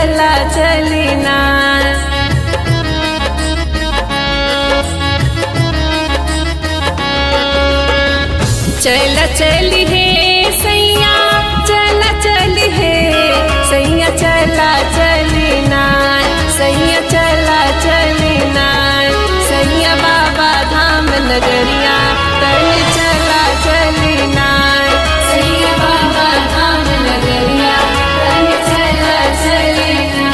चला चलिना। चला चली है सैया चला चली है सैया चला चलिना। सैया चला चलिना सैया बाबा धाम नगरिया तन चला चलिना। सैया बाबा धाम नगरिया तन चला चलिना।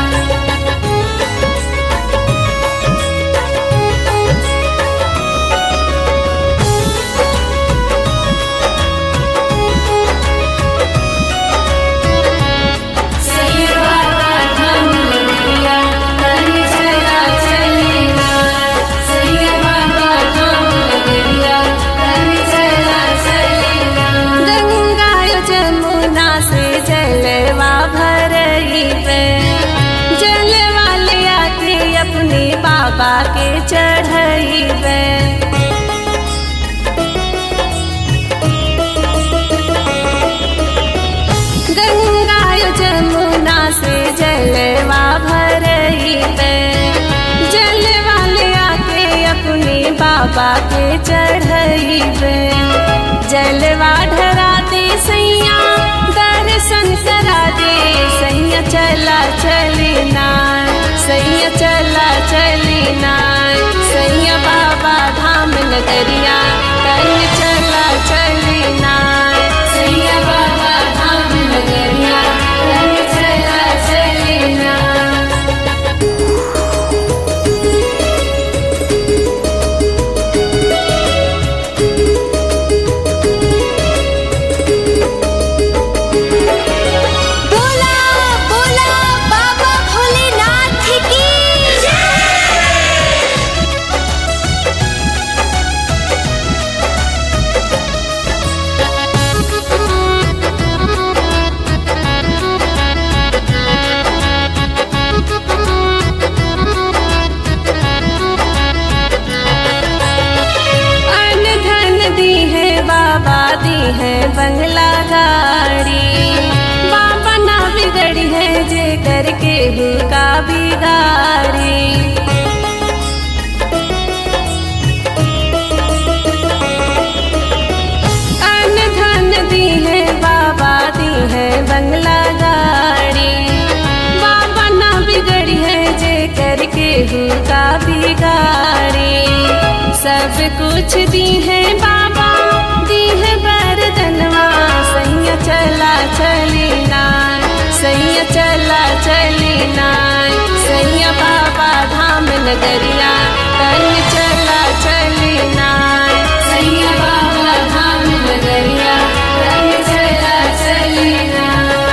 बाबा के चढ़ाइबे गंगा जमुना से जलवा भरइबे। जलवा ले आके अपने बाबा के चढ़ाइबे। जलवा ढरा दे सैया दर्शन करा दे सैया चला चलिना। सैया चला चलिना सैया बाबा धाम नगरिया तन चला चलिना। सैया बाबा धाम नगरिया तन चला चलिना। बाबा दी है बंगला गाड़ी। बाबा ना बिगड़ी है जे करके हुका बिगाड़ी। अन धन दी है बाबा दी है बंगला गाड़ी। बाबा ना बिगड़ी है जे करके हुका बिगाड़ी। सब कुछ दी है बाबा दी है बरदनवा सैया चला चलिना। सैया चला चलिना सैया बाबा धाम नगरिया तन चला चलिना। सैया बाबा धाम नगरिया तन चला चलिना।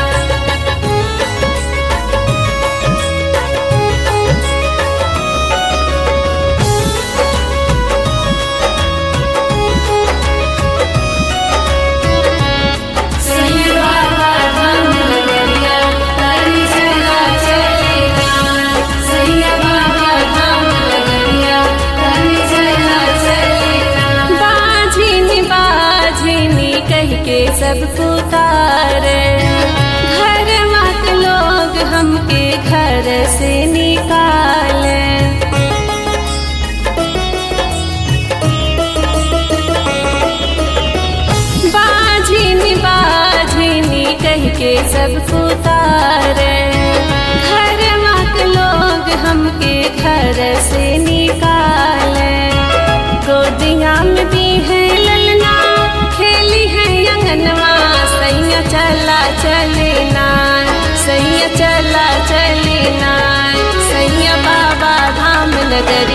सब पुकारे घर मत लोग हमके घर से निकाले। बाझिनी बाझिनी कह के सब पुकारे घर मत लोग हमके घर से निकाले। गोदिया में दी है ललना खेली है अंगनवा सैया चला चलिना। सैया चला चलिना सैया बाबा धाम नगर